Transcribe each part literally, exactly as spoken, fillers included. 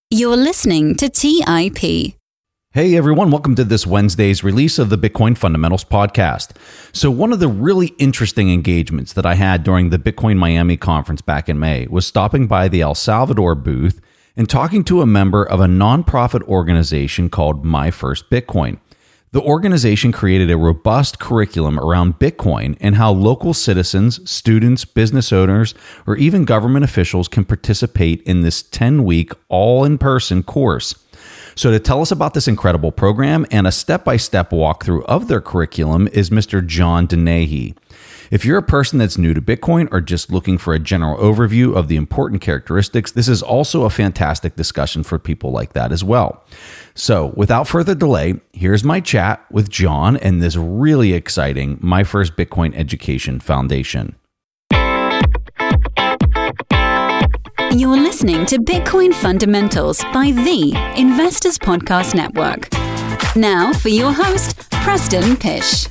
You're listening to T I P. Hey everyone, welcome to this Wednesday's release of the Bitcoin Fundamentals podcast. So one of the really interesting engagements that I had during the Bitcoin Miami conference back in May was stopping by the El Salvador booth and talking to a member of a nonprofit organization called My First Bitcoin. The organization created a robust curriculum around Bitcoin and how local citizens, students, business owners, or even government officials can participate in this ten-week all-in-person course. So to tell us about this incredible program and a step-by-step walkthrough of their curriculum is Mister John Dennehy. If you're a person that's new to Bitcoin or just looking for a general overview of the important characteristics, this is also a fantastic discussion for people like that as well. So without further delay, here's my chat with John and this really exciting My First Bitcoin Education Foundation. You're listening to Bitcoin Fundamentals by the Investors Podcast Network. Now for your host, Preston Pysh.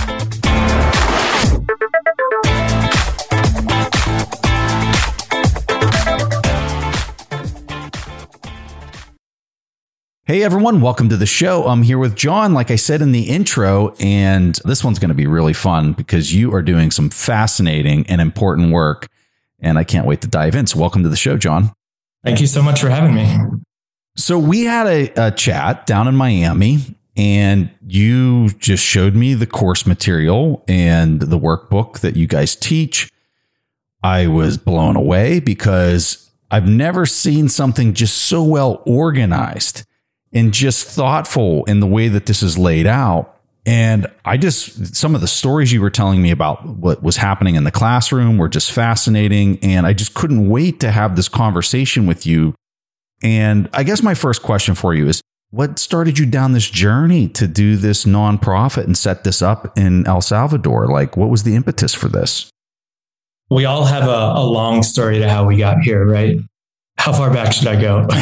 Hey everyone, welcome to the show. I'm here with John, like I said in the intro, and this one's going to be really fun because you are doing some fascinating and important work, and I can't wait to dive in. So welcome to the show, John. Thank you so much for having me. So we had a, a chat down in Miami, and you just showed me the course material and the workbook that you guys teach. I was blown away because I've never seen something just so well organized and just thoughtful in the way that this is laid out. And I just, some of the stories you were telling me about what was happening in the classroom were just fascinating. And I just couldn't wait to have this conversation with you. And I guess my first question for you is, what started you down this journey to do this nonprofit and set this up in El Salvador? Like, what was the impetus for this? We all have a, a long story to how we got here, right? How far back should I go?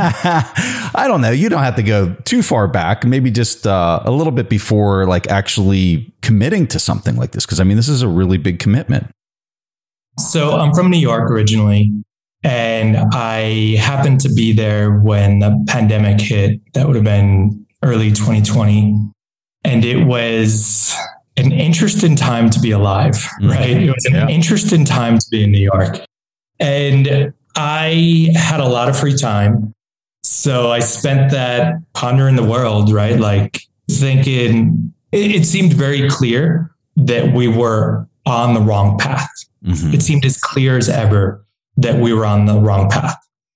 I don't know. You don't have to go too far back. Maybe just uh, a little bit before like actually committing to something like this. Because I mean, this is a really big commitment. So I'm from New York originally, and I happened to be there when the pandemic hit. That would have been early twenty twenty. And it was an interesting time to be alive, right? It was an yeah. interesting time to be in New York. And I had a lot of free time. So I spent that pondering the world, right? Like thinking, it, it seemed very clear that we were on the wrong path. Mm-hmm. It seemed as clear as ever that we were on the wrong path.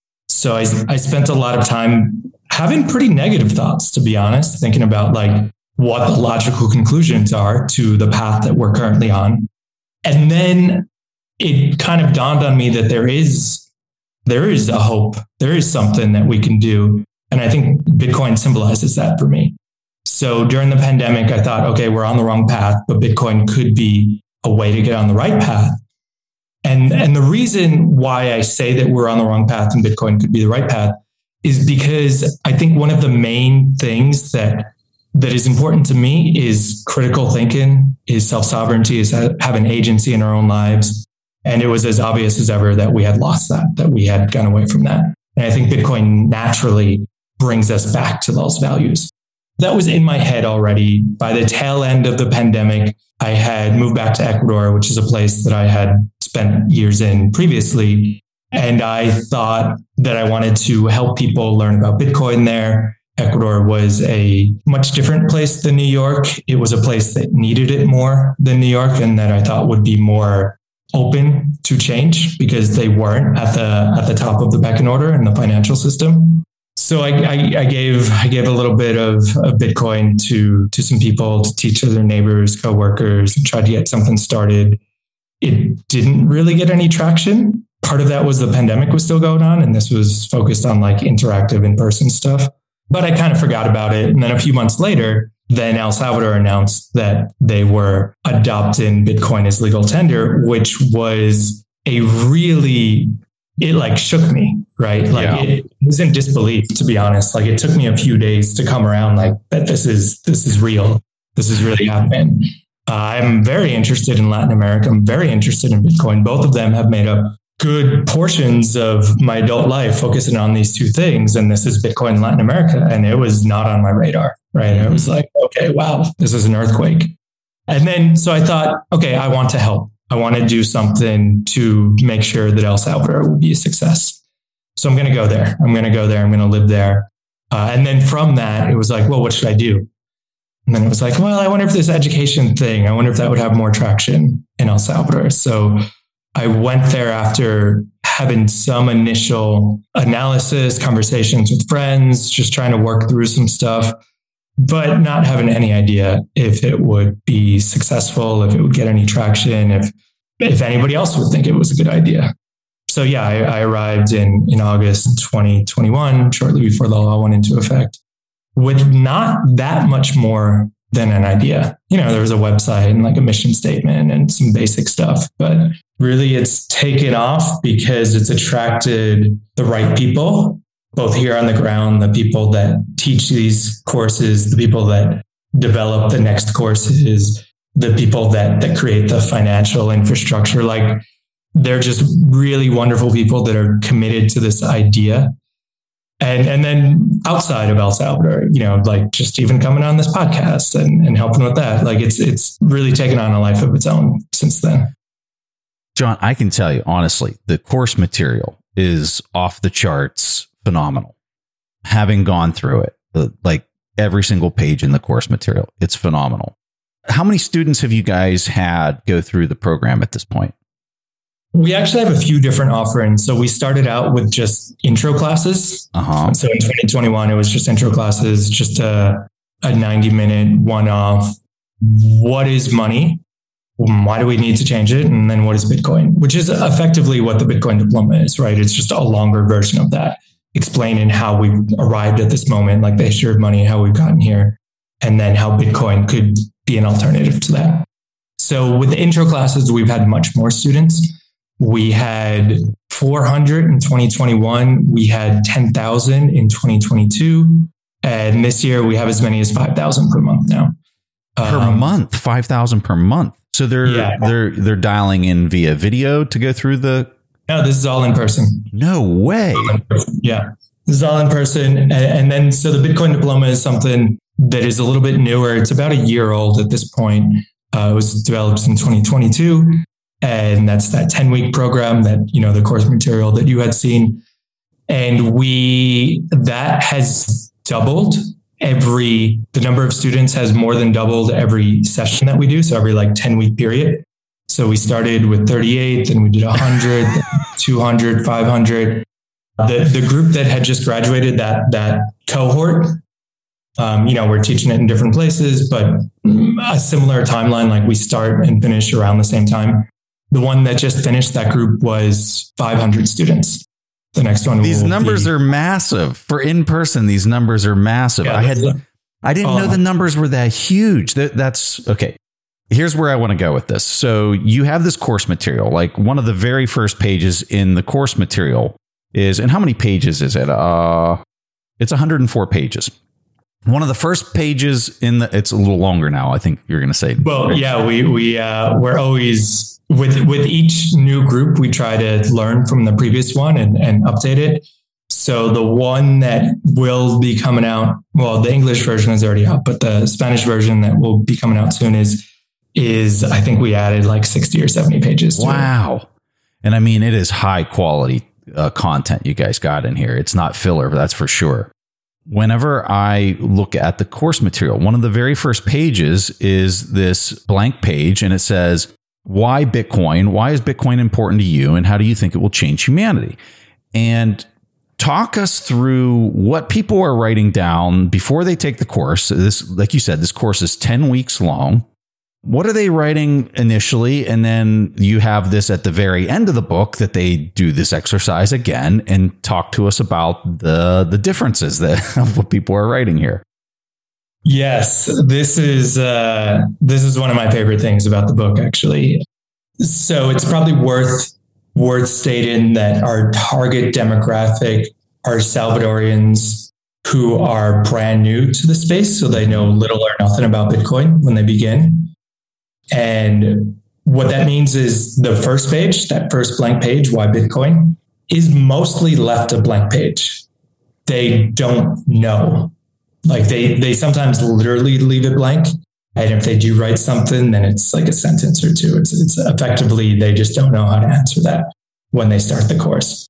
So I, I spent a lot of time having pretty negative thoughts, to be honest, thinking about like what the logical conclusions are to the path that we're currently on. And then it kind of dawned on me that there is There is a hope. There is something that we can do. And I think Bitcoin symbolizes that for me. So during the pandemic, I thought, okay, we're on the wrong path, but Bitcoin could be a way to get on the right path. And, and the reason why I say that we're on the wrong path and Bitcoin could be the right path is because I think one of the main things that, that is important to me is critical thinking, is self-sovereignty, is having agency in our own lives. And it was as obvious as ever that we had lost that, that we had gone away from that. And I think Bitcoin naturally brings us back to those values. That was in my head already. By the tail end of the pandemic, I had moved back to Ecuador, which is a place that I had spent years in previously. And I thought that I wanted to help people learn about Bitcoin there. Ecuador was a much different place than New York. It was a place that needed it more than New York, and that I thought would be more open to change because they weren't at the at the top of the pecking order in the financial system. So I, I, I gave I gave a little bit of, of Bitcoin to to some people to teach other neighbors, coworkers, and tried to get something started. It didn't really get any traction. Part of that was the pandemic was still going on, and this was focused on like interactive in-person stuff. But I kind of forgot about it. And then a few months later, then El Salvador announced that they were adopting Bitcoin as legal tender, which was a really, it like shook me, right? Like yeah. it, it was in disbelief, to be honest. Like it took me a few days to come around like that this is, this is real. This is really happening. Uh, I'm very interested in Latin America. I'm very interested in Bitcoin. Both of them have made up good portions of my adult life focusing on these two things. And this is Bitcoin in Latin America. And it was not on my radar, right? I was like, okay, wow, this is an earthquake. And then, so I thought, okay, I want to help. I want to do something to make sure that El Salvador will be a success. So I'm going to go there. I'm going to go there. I'm going to live there. Uh, and then from that, it was like, well, what should I do? And then it was like, well, I wonder if this education thing, I wonder if that would have more traction in El Salvador. So I went there after having some initial analysis, conversations with friends, just trying to work through some stuff, but not having any idea if it would be successful, if it would get any traction, if if anybody else would think it was a good idea. So yeah, I, I arrived in, in August twenty twenty-one, shortly before the law went into effect, with not that much more than an idea. You know, there was a website and like a mission statement and some basic stuff, but really it's taken off because it's attracted the right people, both here on the ground, the people that teach these courses, the people that develop the next courses, the people that that create the financial infrastructure. Like, they're just really wonderful people that are committed to this idea. And and then outside of El Salvador, you know, like just even coming on this podcast and, and helping with that, like it's it's really taken on a life of its own since then. John, I can tell you, honestly, the course material is off the charts phenomenal. Having gone through it, the, like every single page in the course material, it's phenomenal. How many students have you guys had go through the program at this point? We actually have a few different offerings. So we started out with just intro classes. Uh-huh. So in twenty twenty-one, it was just intro classes, just a, a ninety minute one-off. What is money? Why do we need to change it? And then what is Bitcoin? Which is effectively what the Bitcoin diploma is, right? It's just a longer version of that, explaining how we arrived at this moment, like the history of money, how we've gotten here, and then how Bitcoin could be an alternative to that. So with the intro classes, we've had much more students. We had four hundred in twenty twenty-one. We had ten thousand in twenty twenty-two. And this year we have as many as five thousand per month now. Per um, month, five thousand per month. So they're, yeah. they're, they're dialing in via video to go through the. No, this is all in person. No way. Yeah. This is all in person. And, and then, so the Bitcoin diploma is something that is a little bit newer. It's about a year old at this point. Uh, it was developed in twenty twenty-two. And that's that ten week program that, you know, the course material that you had seen. And we, that has doubled every, the number of students has more than doubled every session that we do. So every like ten week period. So we started with thirty-eight, then we did one hundred, two hundred, five hundred. The, the group that had just graduated, that, that cohort, um, you know, we're teaching it in different places, but a similar timeline, like we start and finish around the same time. The one that just finished, that group was five hundred students. The next one. These numbers be, are massive for in person. These numbers are massive. Yeah, I had, I didn't uh, know the numbers were that huge. That, that's okay. Here's where I want to go with this. So you have this course material, like one of the very first pages in the course material is, and how many pages is it? Uh, it's one hundred four pages. One of the first pages in the, it's a little longer now. I think you're going to say. Well, right? yeah, we, we, uh, we're always, With with each new group, we try to learn from the previous one and, and update it. So the one that will be coming out, well, the English version is already out, but the Spanish version that will be coming out soon is, is I think we added like sixty or seventy pages. To wow. It. And I mean, it is high quality uh, content you guys got in here. It's not filler, that's for sure. Whenever I look at the course material, one of the very first pages is this blank page, and it says, why Bitcoin? Why is Bitcoin important to you? And how do you think it will change humanity? And talk us through what people are writing down before they take the course. This, like you said, this course is ten weeks long. What are they writing initially? And then you have this at the very end of the book that they do this exercise again and talk to us about the, the differences that of what people are writing here. Yes, this is uh, this is one of my favorite things about the book, actually. So it's probably worth worth stating that our target demographic are Salvadorians who are brand new to the space, so they know little or nothing about Bitcoin when they begin. And what that means is the first page, that first blank page, why Bitcoin, is mostly left a blank page. They don't know. Like they, they sometimes literally leave it blank. And if they do write something, then it's like a sentence or two. It's, it's effectively, they just don't know how to answer that when they start the course.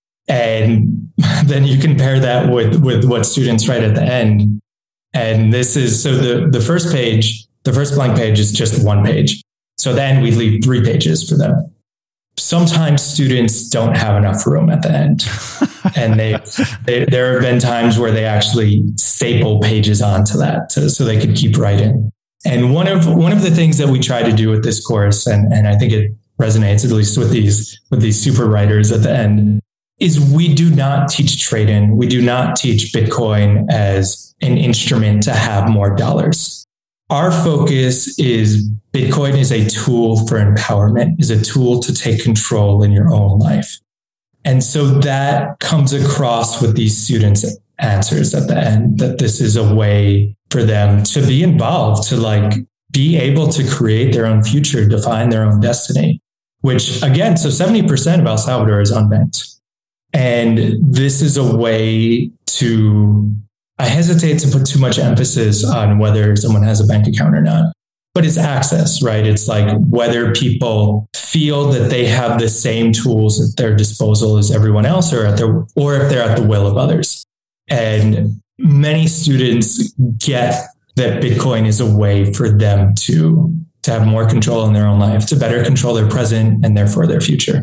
And then you compare that with, with what students write at the end. And this is, so the, the first page, the first blank page is just one page. So then we leave three pages for them. Sometimes students don't have enough room at the end. And they, they there have been times where they actually staple pages onto that to, so they could keep writing. And one of one of the things that we try to do with this course, and, and I think it resonates at least with these with these super writers at the end, is we do not teach trading. We do not teach Bitcoin as an instrument to have more dollars. Our focus is Bitcoin is a tool for empowerment, is a tool to take control in your own life. And so that comes across with these students' answers at the end, that this is a way for them to be involved, to like be able to create their own future, define their own destiny, which again, so seventy percent of El Salvador is unbanked. And this is a way to, I hesitate to put too much emphasis on whether someone has a bank account or not, but it's access, right? It's like whether people feel that they have the same tools at their disposal as everyone else, or at their, or if they're at the will of others. And many students get that Bitcoin is a way for them to, to have more control in their own life, to better control their present and therefore their future.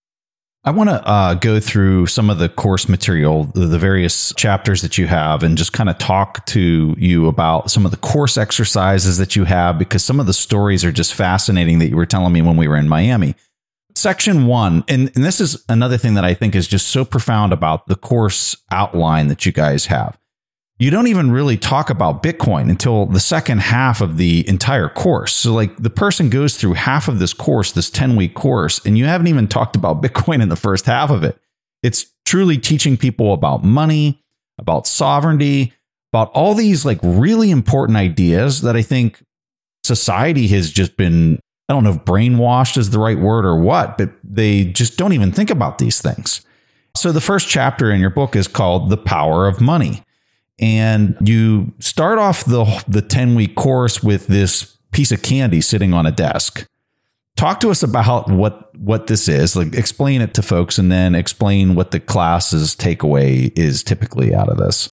I want to uh, go through some of the course material, the, the various chapters that you have, and just kind of talk to you about some of the course exercises that you have, because some of the stories are just fascinating that you were telling me when we were in Miami. Section one, and, and this is another thing that I think is just so profound about the course outline that you guys have. You don't even really talk about Bitcoin until the second half of the entire course. So like the person goes through half of this course, this ten week course, and you haven't even talked about Bitcoin in the first half of it. It's truly teaching people about money, about sovereignty, about all these like really important ideas that I think society has just been, I don't know if brainwashed is the right word or what, but they just don't even think about these things. So the first chapter in your book is called The Power of Money. And you start off the the ten week course with this piece of candy sitting on a desk. Talk to us about what, what this is, like explain it to folks, and then explain what the class's takeaway is typically out of this.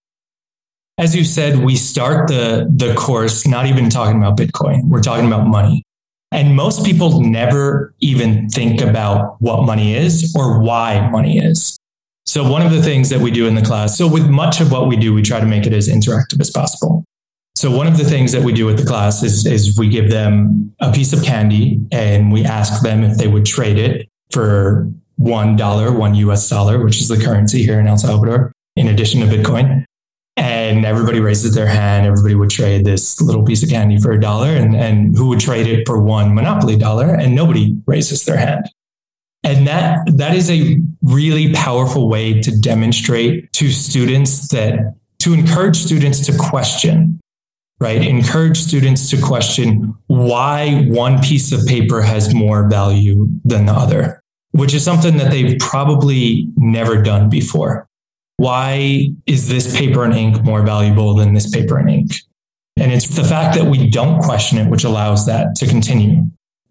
As you said, we start the, the course not even talking about Bitcoin. We're talking about money. And most people never even think about what money is or why money is. So one of the things that we do in the class, so with much of what we do, we try to make it as interactive as possible. So one of the things that we do with the class is, is we give them a piece of candy and we ask them if they would trade it for one dollar, one U S dollar, which is the currency here in El Salvador, in addition to Bitcoin. And everybody raises their hand. Everybody would trade this little piece of candy for a dollar, and, and who would trade it for one Monopoly dollar? And nobody raises their hand. And that that is a really powerful way to demonstrate to students that, to encourage students to question, right? Encourage students to question why one piece of paper has more value than the other, which is something that they've probably never done before. Why is this paper and ink more valuable than this paper and ink? And it's the fact that we don't question it, which allows that to continue.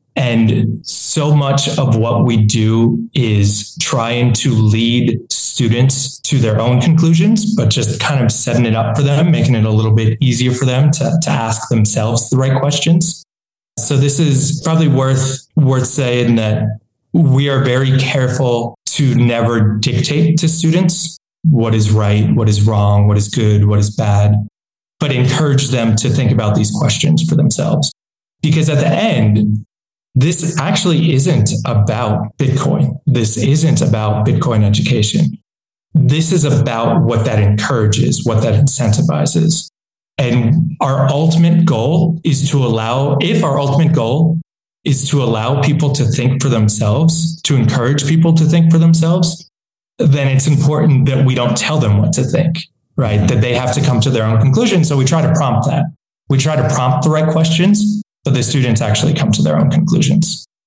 And so much of what we do is trying to lead students to their own conclusions, but just kind of setting it up for them, making it a little bit easier for them to, to ask themselves the right questions. So this is probably worth, worth saying that we are very careful to never dictate to students what is right, what is wrong, what is good, what is bad, but encourage them to think about these questions for themselves. Because at the end, this actually isn't about Bitcoin. This isn't about Bitcoin education. This is about what that encourages, what that incentivizes. And our ultimate goal is to allow, if our ultimate goal is to allow people to think for themselves, to encourage people to think for themselves, then it's important that we don't tell them what to think, right? That they have to come to their own conclusion. So we try to prompt that. We try to prompt the right questions, but the students actually come to their own conclusions.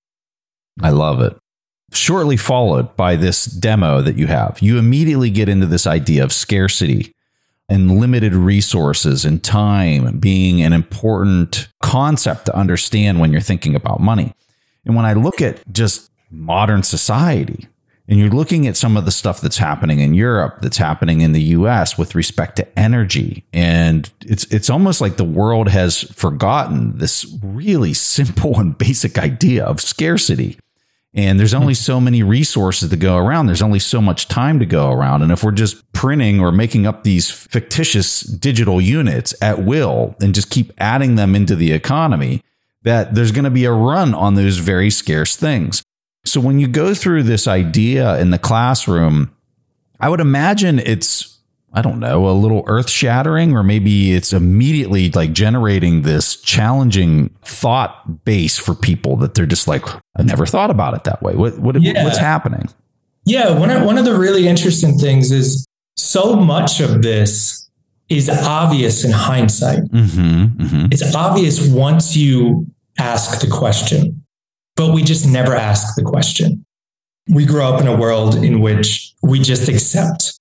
I love it. Shortly followed by this demo that you have, you immediately get into this idea of scarcity and limited resources and time being an important concept to understand when you're thinking about money. And when I look at just modern society, and you're looking at some of the stuff that's happening in Europe, that's happening in the U S with respect to energy, and it's it's almost like the world has forgotten this really simple and basic idea of scarcity. And there's only so many resources to go around. There's only so much time to go around. And if we're just printing or making up these fictitious digital units at will and just keep adding them into the economy, that there's going to be a run on those very scarce things. So when you go through this idea in the classroom, I would imagine it's, I don't know, a little earth shattering, or maybe it's immediately like generating this challenging thought base for people that they're just like, I never thought about it that way. What, what yeah. what's happening? Yeah. One of, one of the really interesting things is so much of this is obvious in hindsight. Mm-hmm, mm-hmm. It's obvious once you ask the question, but we just never ask the question. We grow up in a world in which we just accept.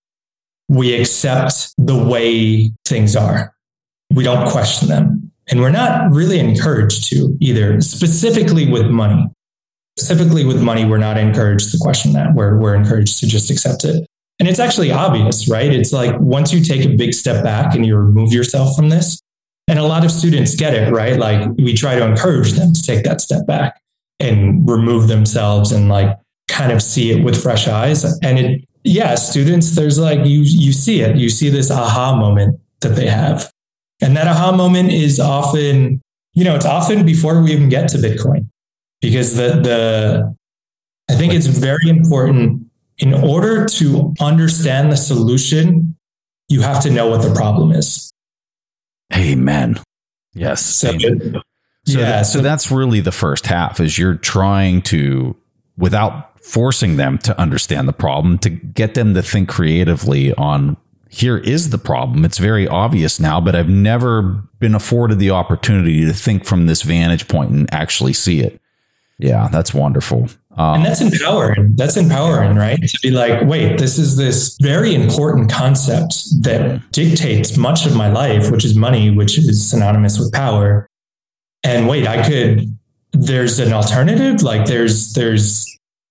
We accept the way things are. We don't question them. And we're not really encouraged to either, specifically with money. Specifically with money, we're not encouraged to question that. We're, we're encouraged to just accept it. And it's actually obvious, right? It's like once you take a big step back and you remove yourself from this, and a lot of students get it, right? Like we try to encourage them to take that step back and remove themselves and like kind of see it with fresh eyes. And it, yeah, students, there's like, you, you see it, you see this aha moment that they have. And that aha moment is often, you know, it's often before we even get to Bitcoin, because the, the, I think it's very important in order to understand the solution, you have to know what the problem is. Amen. Yes. So, Amen. So, yeah, that, so that's really the first half, is you're trying to, without forcing them to understand the problem, to get them to think creatively on, here is the problem. It's very obvious now, but I've never been afforded the opportunity to think from this vantage point and actually see it. Yeah, that's wonderful. Um, and that's empowering. That's empowering, right? To be like, wait, this is this very important concept that dictates much of my life, which is money, which is synonymous with power. And wait, I could, there's an alternative. Like there's, there's,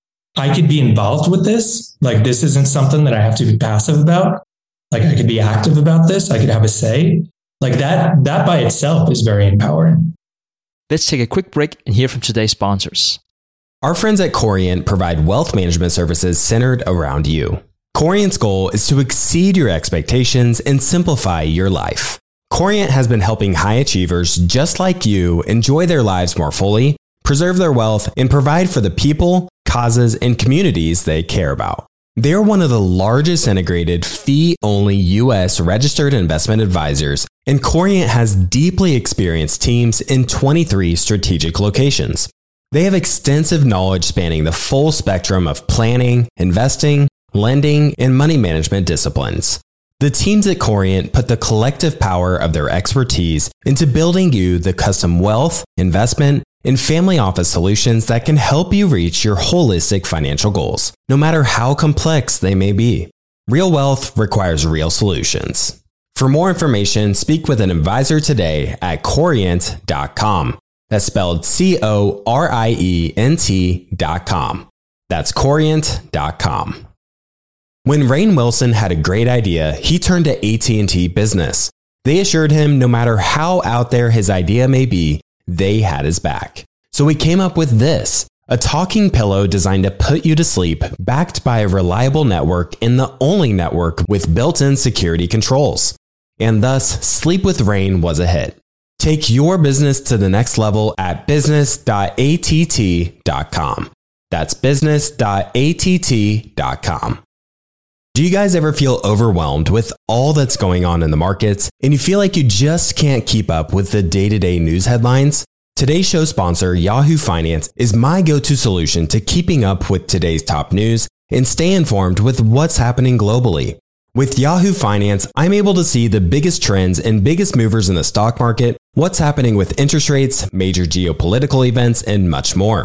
I could be involved with this. Like this isn't something that I have to be passive about. Like I could be active about this. I could have a say. Like that, that by itself is very empowering. Let's take a quick break and hear from today's sponsors. Our friends at Corient provide wealth management services centered around you. Corient's goal is to exceed your expectations and simplify your life. Corient has been helping high achievers just like you enjoy their lives more fully, preserve their wealth, and provide for the people, causes, and communities they care about. They are one of the largest integrated fee-only U S registered investment advisors, and Corient has deeply experienced teams in twenty-three strategic locations. They have extensive knowledge spanning the full spectrum of planning, investing, lending, and money management disciplines. The teams at Corient put the collective power of their expertise into building you the custom wealth, investment, and family office solutions that can help you reach your holistic financial goals, no matter how complex they may be. Real wealth requires real solutions. For more information, speak with an advisor today at corient dot com. That's spelled C O R I E N T dot com. That's corient dot com. When Rainn Wilson had a great idea, he turned to A T and T Business. They assured him no matter how out there his idea may be, they had his back. So he came up with this, a talking pillow designed to put you to sleep, backed by a reliable network and the only network with built-in security controls. And thus, Sleep with Rainn was a hit. Take your business to the next level at business dot A T T dot com. That's business dot A T T dot com. Do you guys ever feel overwhelmed with all that's going on in the markets and you feel like you just can't keep up with the day-to-day news headlines? Today's show sponsor, Yahoo Finance, is my go-to solution to keeping up with today's top news and stay informed with what's happening globally. With Yahoo Finance, I'm able to see the biggest trends and biggest movers in the stock market, what's happening with interest rates, major geopolitical events, and much more.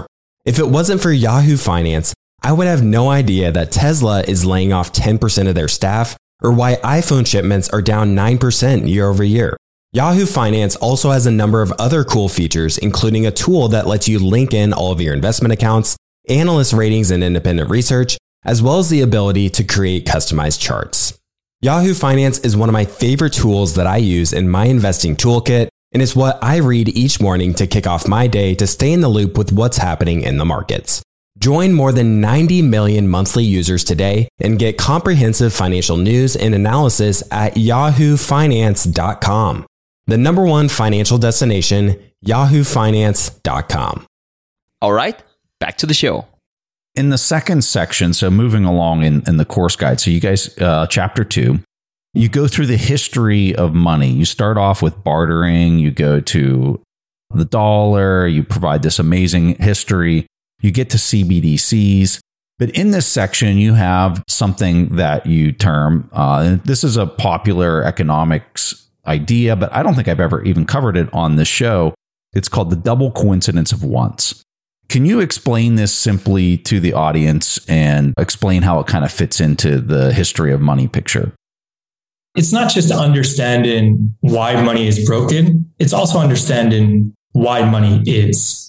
If it wasn't for Yahoo Finance, I would have no idea that Tesla is laying off ten percent of their staff or why iPhone shipments are down nine percent year over year. Yahoo Finance also has a number of other cool features, including a tool that lets you link in all of your investment accounts, analyst ratings and independent research, as well as the ability to create customized charts. Yahoo Finance is one of my favorite tools that I use in my investing toolkit, and it's what I read each morning to kick off my day to stay in the loop with what's happening in the markets. Join more than ninety million monthly users today and get comprehensive financial news and analysis at yahoo finance dot com. The number one financial destination, yahoo finance dot com. All right, back to the show. In the second section, so moving along in, in the course guide, so you guys, uh, chapter two, you go through the history of money. You start off with bartering, you go to the dollar, you provide this amazing history. You get to C B D Cs. But in this section, you have something that you term, uh, and this is a popular economics idea, but I don't think I've ever even covered it on this show. It's called the double coincidence of wants. Can you explain this simply to the audience and explain how it kind of fits into the history of money picture? It's not just understanding why money is broken. It's also understanding why money is.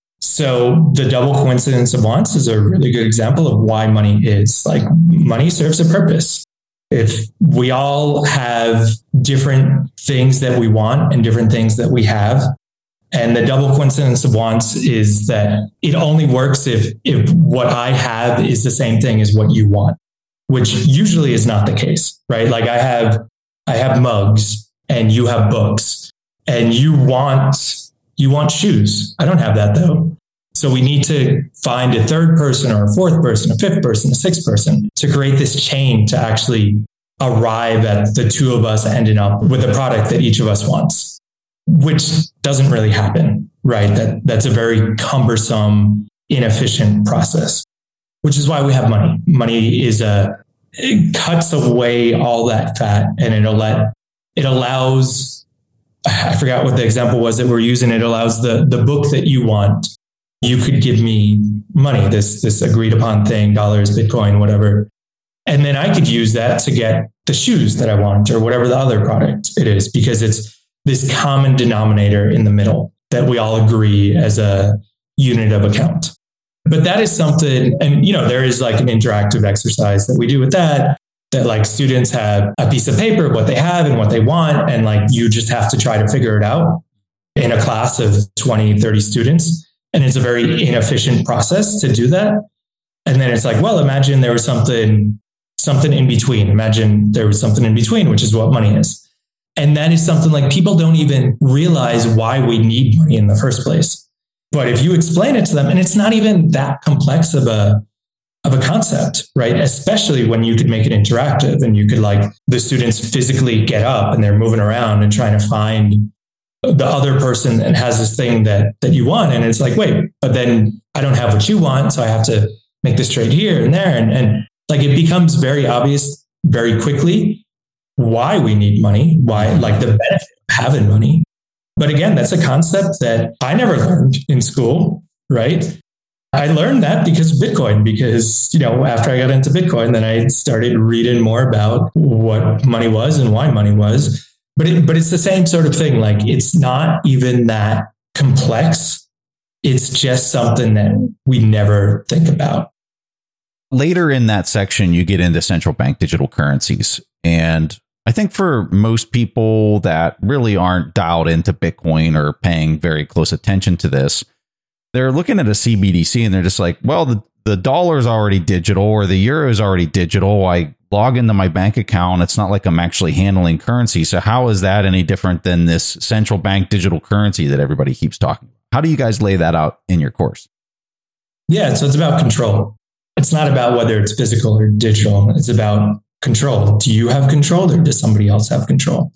So the double coincidence of wants is a really good example of why money is. Like, money serves a purpose. If we all have different things that we want and different things that we have, and the double coincidence of wants is that it only works if, if what I have is the same thing as what you want, which usually is not the case, right? Like I have, I have mugs and you have books, and you want You want shoes. I don't have that though. So we need to find a third person or a fourth person, a fifth person, a sixth person to create this chain to actually arrive at the two of us ending up with a product that each of us wants, which doesn't really happen, right? That that's a very cumbersome, inefficient process, which is why we have money. Money is a, it cuts away all that fat, and it'll let, it allows, I forgot what the example was that we're using. It allows the, the book that you want. You could give me money, this, this agreed upon thing, dollars, Bitcoin, whatever. And then I could use that to get the shoes that I want or whatever the other product it is, because it's this common denominator in the middle that we all agree as a unit of account. But that is something, and you know, there is like an interactive exercise that we do with that. That like students have a piece of paper, what they have and what they want. And like, you just have to try to figure it out in a class of twenty, thirty students. And it's a very inefficient process to do that. And then it's like, well, imagine there was something, something in between. Imagine there was something in between, which is what money is. And that is something like people don't even realize why we need money in the first place. But if you explain it to them, and it's not even that complex of a, of a concept, right? Especially when you could make it interactive and you could like the students physically get up and they're moving around and trying to find the other person that has this thing that, that you want. And it's like, wait, but then I don't have what you want. So I have to make this trade here and there. And, and like, it becomes very obvious very quickly why we need money, why like the benefit of having money. But again, that's a concept that I never learned in school, right? I learned that because of Bitcoin, because, you know, after I got into Bitcoin, then I started reading more about what money was and why money was. But it, but it's the same sort of thing. Like, it's not even that complex. It's just something that we never think about. Later in that section, you get into central bank digital currencies. And I think for most people that really aren't dialed into Bitcoin or paying very close attention to this, they're looking at a C B D C and they're just like, well, the, the dollar is already digital or the euro is already digital. I log into my bank account. It's not like I'm actually handling currency. So how is that any different than this central bank digital currency that everybody keeps talking about? How do you guys lay that out in your course? Yeah, so it's about control. It's not about whether it's physical or digital. It's about control. Do you have control or does somebody else have control?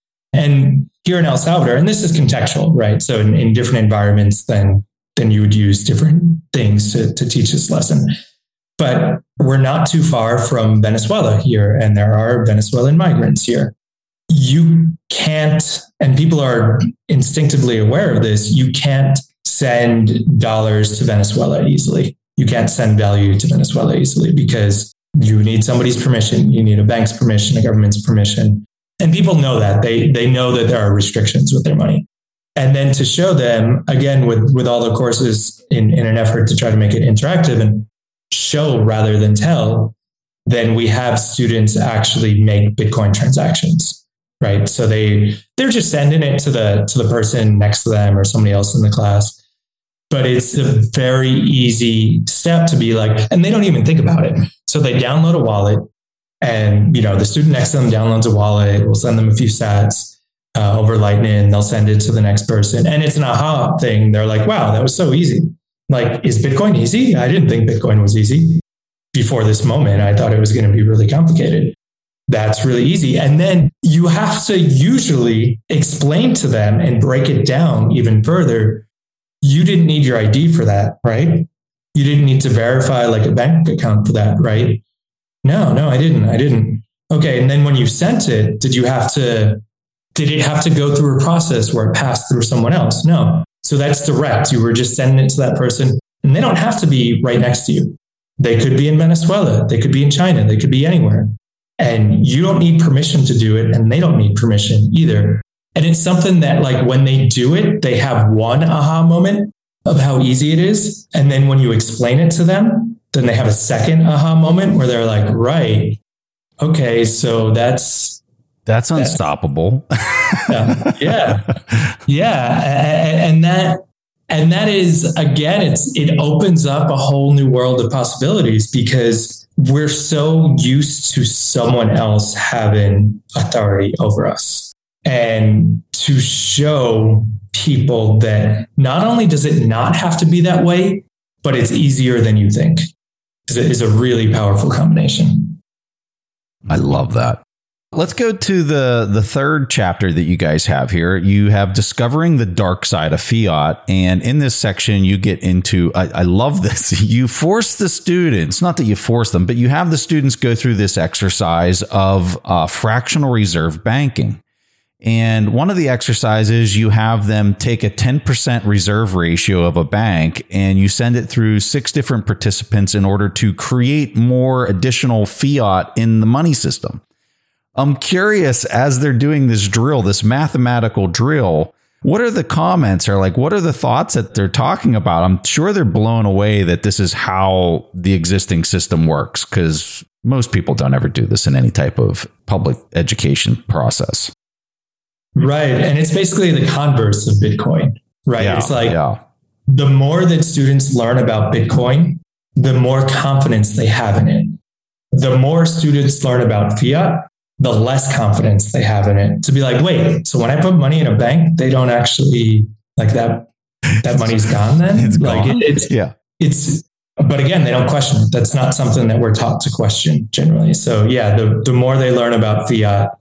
And here in El Salvador, and this is contextual, right? So in, in different environments, then, then you would use different things to, to teach this lesson. But we're not too far from Venezuela here, and there are Venezuelan migrants here. You can't, and people are instinctively aware of this, you can't send dollars to Venezuela easily. You can't send value to Venezuela easily because you need somebody's permission. You need a bank's permission, a government's permission. And people know that. They they know that there are restrictions with their money. And then to show them, again, with, with all the courses in, in an effort to try to make it interactive and show rather than tell, then we have students actually make Bitcoin transactions, right? So they, they're just sending it to the, to the person next to them or somebody else in the class. But it's a very easy step to be like, and they don't even think about it. So they download a wallet and, you know, the student next to them downloads a wallet. We'll send them a few sats uh, over Lightning. They'll send it to the next person. And it's an aha thing. They're like, wow, that was so easy. Like, is Bitcoin easy? I didn't think Bitcoin was easy before this moment. I thought it was going to be really complicated. That's really easy. And then you have to usually explain to them and break it down even further. You didn't need your I D for that, right? You didn't need to verify like a bank account for that, right? No, no, I didn't. I didn't. Okay. And then when you sent it, did you have to, did it have to go through a process where it passed through someone else? No. So that's direct. You were just sending it to that person and they don't have to be right next to you. They could be in Venezuela. They could be in China. They could be anywhere. And you don't need permission to do it. And they don't need permission either. And it's something that like when they do it, they have one aha moment of how easy it is. And then when you explain it to them, then they have a second aha moment where they're like, right, okay, so that's... That's unstoppable. That's, yeah. Yeah. Yeah. And, and that, and that is, again, it's, it opens up a whole new world of possibilities because we're so used to someone else having authority over us. And to show people that not only does it not have to be that way, but it's easier than you think is a really powerful combination. I love that. Let's go to the, the third chapter that you guys have here. You have discovering the dark side of fiat. And in this section, you get into, I, I love this. You force the students, not that you force them, but you have the students go through this exercise of uh, fractional reserve banking. And one of the exercises, you have them take a ten percent reserve ratio of a bank and you send it through six different participants in order to create more additional fiat in the money system. I'm curious, as they're doing this drill, this mathematical drill, what are the comments or like, what are the thoughts that they're talking about? I'm sure they're blown away that this is how the existing system works, because most people don't ever do this in any type of public education process. Right. And it's basically the converse of Bitcoin, right? Yeah, it's like yeah. The more that students learn about Bitcoin, the more confidence they have in it. The more students learn about fiat, the less confidence they have in it. To be like, wait, so when I put money in a bank, they don't actually like that, that money's gone then? It's like gone. It, it's, yeah. It's, but again, they don't question it. That's not something that we're taught to question generally. So yeah, the, the more they learn about fiat,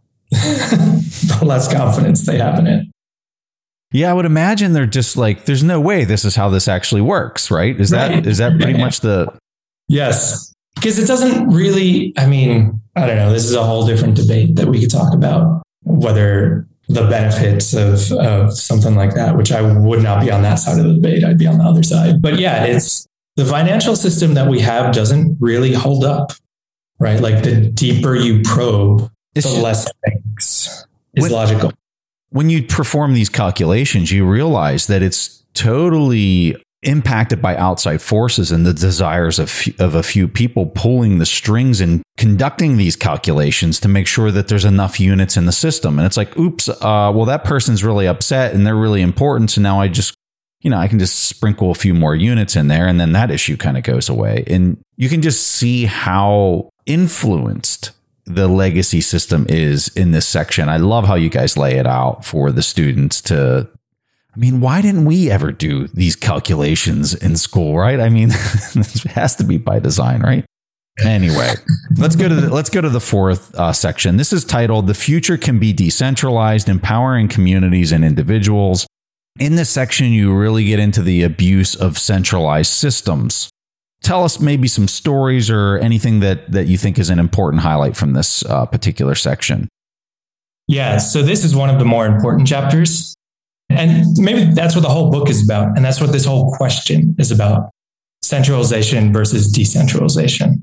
the less confidence they have in it. Yeah, I would imagine they're just like, there's no way this is how this actually works, right? Is right. that is that pretty yeah. much the... Yes, because it doesn't really, I mean, I don't know, this is a whole different debate that we could talk about, whether the benefits of, of something like that, which I would not be on that side of the debate, I'd be on the other side. But yeah, it's the financial system that we have doesn't really hold up, right? Like the deeper you probe, It's the less things is when, logical. When you perform these calculations, you realize that it's totally impacted by outside forces and the desires of, of a few people pulling the strings and conducting these calculations to make sure that there's enough units in the system. And it's like, oops, uh, well, that person's really upset and they're really important. So now I just, you know, I can just sprinkle a few more units in there and then that issue kind of goes away. And you can just see how influenced the legacy system is in this section. I love how you guys lay it out for the students to, I mean, why didn't we ever do these calculations in school, right? I mean, it has to be by design, right? Anyway, let's go to the, let's go to the fourth uh, section. This is titled "The Future Can Be Decentralized: Empowering Communities and Individuals." In this section, you really get into the abuse of centralized systems. Tell us maybe some stories or anything that, that you think is an important highlight from this uh, particular section. Yeah, so this is one of the more important chapters And maybe that's what the whole book is about. And that's what this whole question is about. Centralization versus decentralization.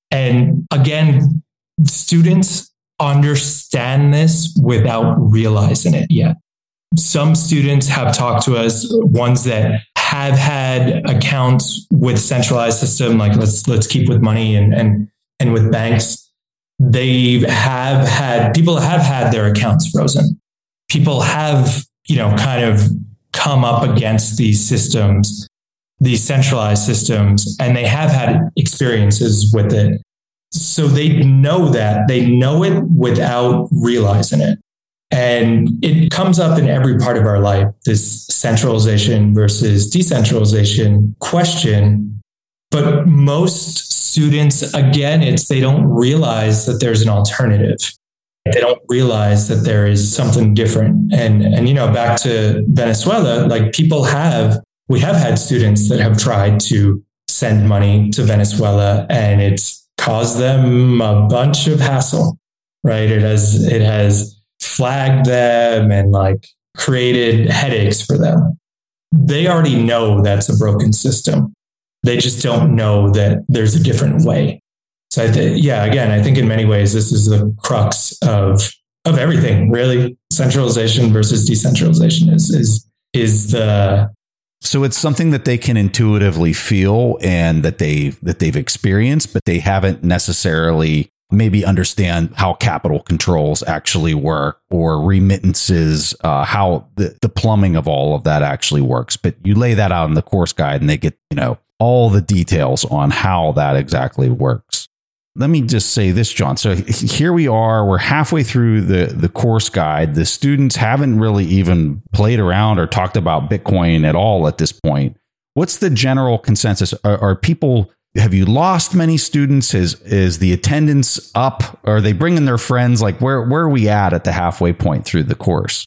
And again, students understand this without realizing it yet. Some students have talked to us, ones that have had accounts with centralized system, like let's let's keep with money and and and with banks. They have had people have had their accounts frozen. People have, you know, kind of come up against these systems, these centralized systems, and they have had experiences with it. So they know that, they know it without realizing it. And it comes up in every part of our life, this centralization versus decentralization question. But most students, again, it's they don't realize that there's an alternative. They don't realize that there is something different. And, and you know, back to Venezuela, like people have, we have had students that have tried to send money to Venezuela, and it's caused them a bunch of hassle, right? It has, it has flagged them and like created headaches for them. They already know that's a broken system. They just don't know that there's a different way. So I th- yeah, again, I think in many ways, this is the crux of, of everything, really. Centralization versus decentralization is, is, is the, so it's something that they can intuitively feel and that they that they've experienced, but they haven't necessarily maybe understand how capital controls actually work or remittances, uh, how the, the plumbing of all of that actually works. But you lay that out in the course guide and they get, you know, all the details on how that exactly works. Let me just say this, John. So here we are. We're halfway through the, the course guide. The students haven't really even played around or talked about Bitcoin at all at this point. What's the general consensus? Are, are people, have you lost many students? Is, is the attendance up? Are they bringing their friends? Like where, where are we at at the halfway point through the course?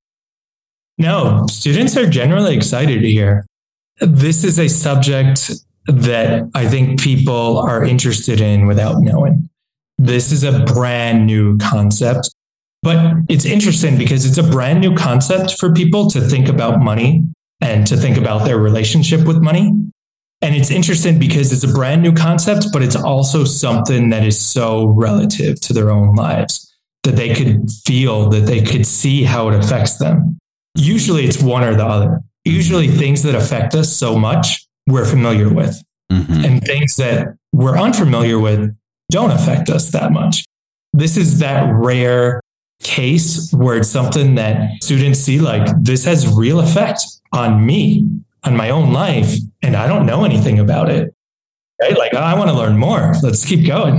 No, students are generally excited to hear. This is a subject that I think people are interested in without knowing. This is a brand new concept, but it's interesting because it's a brand new concept for people to think about money and to think about their relationship with money. And it's interesting because it's a brand new concept, but it's also something that is so relative to their own lives that they could feel, that they could see how it affects them. Usually it's one or the other. Usually things that affect us so much we're familiar with. Mm-hmm. And things that we're unfamiliar with don't affect us that much. This is that rare case where it's something that students see like this has real effect on me, on my own life, and I don't know anything about it. Right? Like, I want to learn more. Let's keep going.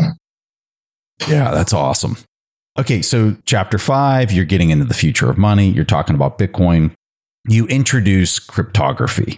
Yeah, that's awesome. Okay, so chapter five, you're getting into the future of money. You're talking about Bitcoin. You introduce cryptography.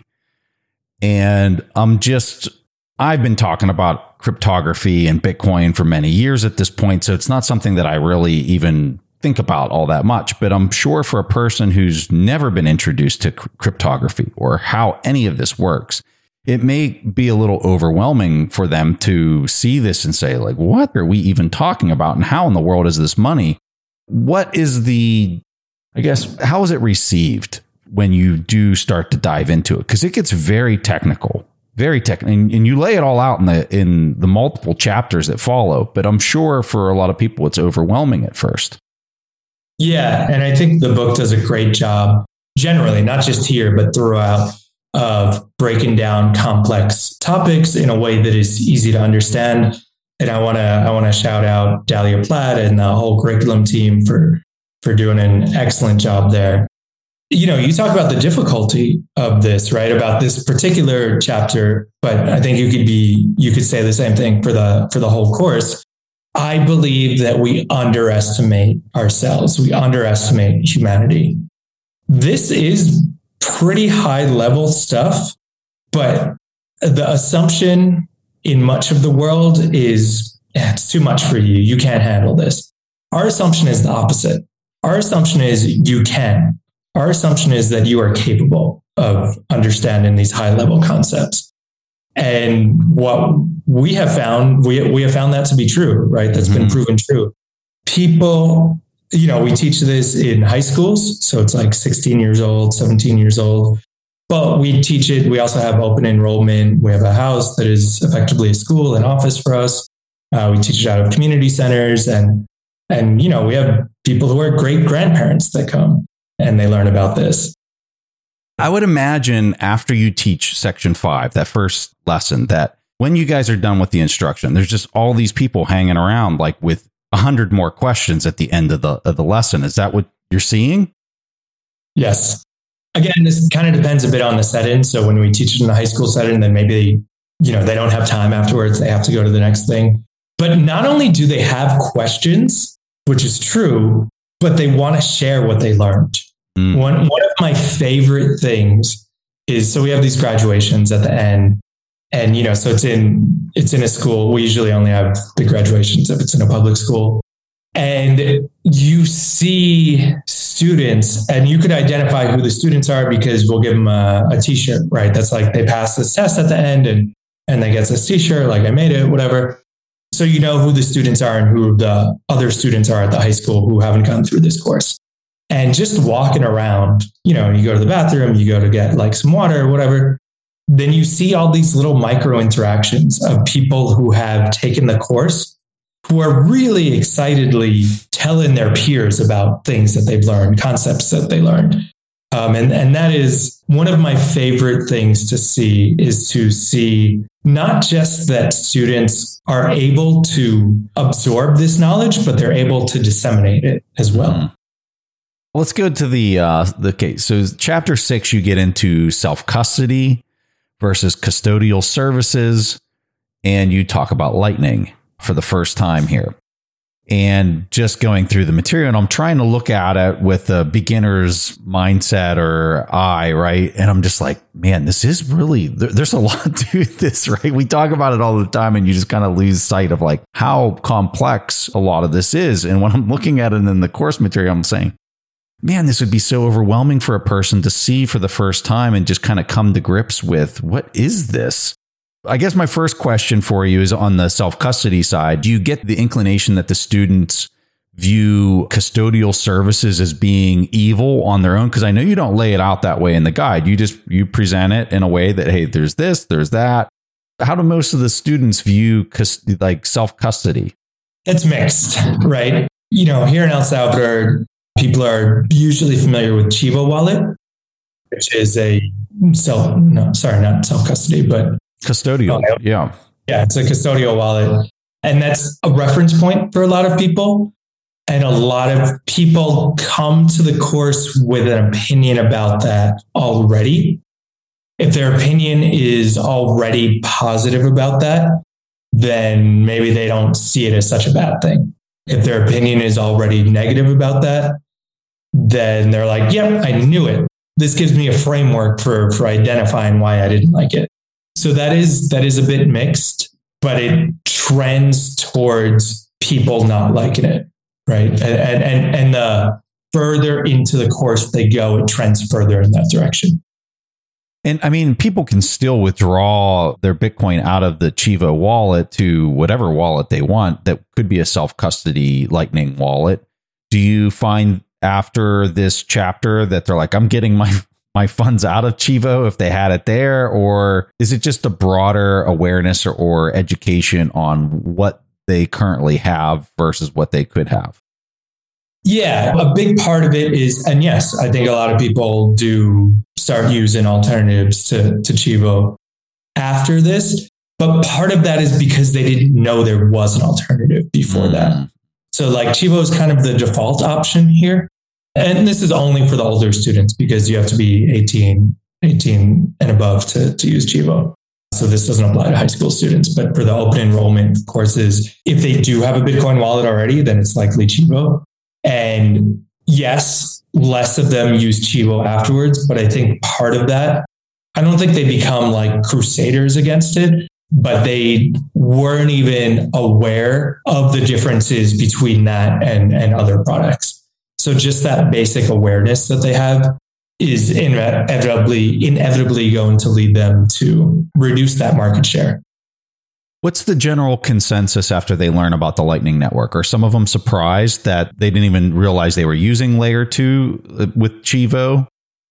And I'm just, I've been talking about cryptography and Bitcoin for many years at this point. So it's not something that I really even think about all that much. But I'm sure for a person who's never been introduced to cryptography or how any of this works, it may be a little overwhelming for them to see this and say, like, what are we even talking about? And how in the world is this money? What is the, I guess, how is it received when you do start to dive into it? Because it gets very technical, very technical, and, and you lay it all out in the in the multiple chapters that follow. But I'm sure for a lot of people, it's overwhelming at first. Yeah, and I think the book does a great job, generally, not just here, but throughout, of breaking down complex topics in a way that is easy to understand. And I want to I want to shout out Dahlia Platt and the whole curriculum team for for doing an excellent job there. You know, you talk about the difficulty of this, right? About this particular chapter, but I think you could be, you could say the same thing for the, for the whole course. I believe that we underestimate ourselves. We underestimate humanity. This is pretty high level stuff, but the assumption in much of the world is it's too much for you. You can't handle this. Our assumption is the opposite. Our assumption is you can. Our assumption is that you are capable of understanding these high level concepts. And what we have found, we, we have found that to be true, right? That's mm-hmm. been proven true. People you know, we teach this in high schools. So it's like sixteen years old, seventeen years old. But we teach it. We also have open enrollment. We have a house that is effectively a school and office for us. Uh, we teach it out of community centers. And, and, you know, we have people who are great grandparents that come and they learn about this. I would imagine after you teach section five, that first lesson, that when you guys are done with the instruction, there's just all these people hanging around like with a hundred more questions at the end of the of the lesson. Is that what you're seeing? Yes. Again, this kind of depends a bit on the setting. So when we teach it in the high school setting, then maybe, you know, they don't have time afterwards. They have to go to the next thing. But not only do they have questions, which is true, but they want to share what they learned. Mm. One, one of my favorite things is, so we have these graduations at the end. And, you know, so it's in, it's in a school. We usually only have the graduations if it's in a public school. And you see students, and you could identify who the students are because we'll give them a, a t-shirt, right? That's like they pass this test at the end and, and they get this t-shirt, like I made it, whatever. So you know who the students are and who the other students are at the high school who haven't gone through this course. And just walking around, you know, you go to the bathroom, you go to get like some water or whatever. Then you see all these little micro interactions of people who have taken the course, who are really excitedly telling their peers about things that they've learned, concepts that they learned. Um, and, and that is one of my favorite things to see, is to see not just that students are able to absorb this knowledge, but they're able to disseminate it as well. Let's go to the, uh, the case. So chapter six, you get into self-custody versus custodial services, and you talk about lightning for the first time here. And just going through the material, and I'm trying to look at it with a beginner's mindset or eye, right? And I'm just like, man, this is really, there, there's a lot to this, right? We talk about it all the time, and you just kind of lose sight of like how complex a lot of this is. And when I'm looking at it in the course material, I'm saying, man, this would be so overwhelming for a person to see for the first time and just kind of come to grips with, what is this? I guess my first question for you is on the self-custody side. Do you get the inclination that the students view custodial services as being evil on their own? Because I know you don't lay it out that way in the guide. You just, you present it in a way that, hey, there's this, there's that. How do most of the students view cust- like self-custody? It's mixed, right? You know, here in El Salvador, people are usually familiar with Chivo Wallet, which is a self, no, sorry, not self-custody, but custodial. Oh, yeah. Yeah. It's a custodial wallet. And that's a reference point for a lot of people. And a lot of people come to the course with an opinion about that already. If their opinion is already positive about that, then maybe they don't see it as such a bad thing. If their opinion is already negative about that, then they're like, yep, I knew it. This gives me a framework for, for identifying why I didn't like it. So that is that is a bit mixed, but it trends towards people not liking it, right? And and and the further into the course they go, it trends further in that direction. And I mean, people can still withdraw their Bitcoin out of the Chivo wallet to whatever wallet they want. That could be a self-custody Lightning wallet. Do you find after this chapter that they're like, I'm getting my my funds out of Chivo if they had it there? Or is it just a broader awareness or, or education on what they currently have versus what they could have? Yeah, a big part of it is, and yes, I think a lot of people do start using alternatives to, to Chivo after this, but part of that is because they didn't know there was an alternative before mm. that. So like Chivo is kind of the default option here. And this is only for the older students because you have to be eighteen, eighteen and above to, to use Chivo. So this doesn't apply to high school students, but for the open enrollment courses, if they do have a Bitcoin wallet already, then it's likely Chivo. And yes, less of them use Chivo afterwards, but I think part of that, I don't think they become like crusaders against it, but they weren't even aware of the differences between that and, and other products. So just that basic awareness that they have is inevitably, inevitably going to lead them to reduce that market share. What's the general consensus after they learn about the Lightning Network? Are some of them surprised that they didn't even realize they were using layer two with Chivo?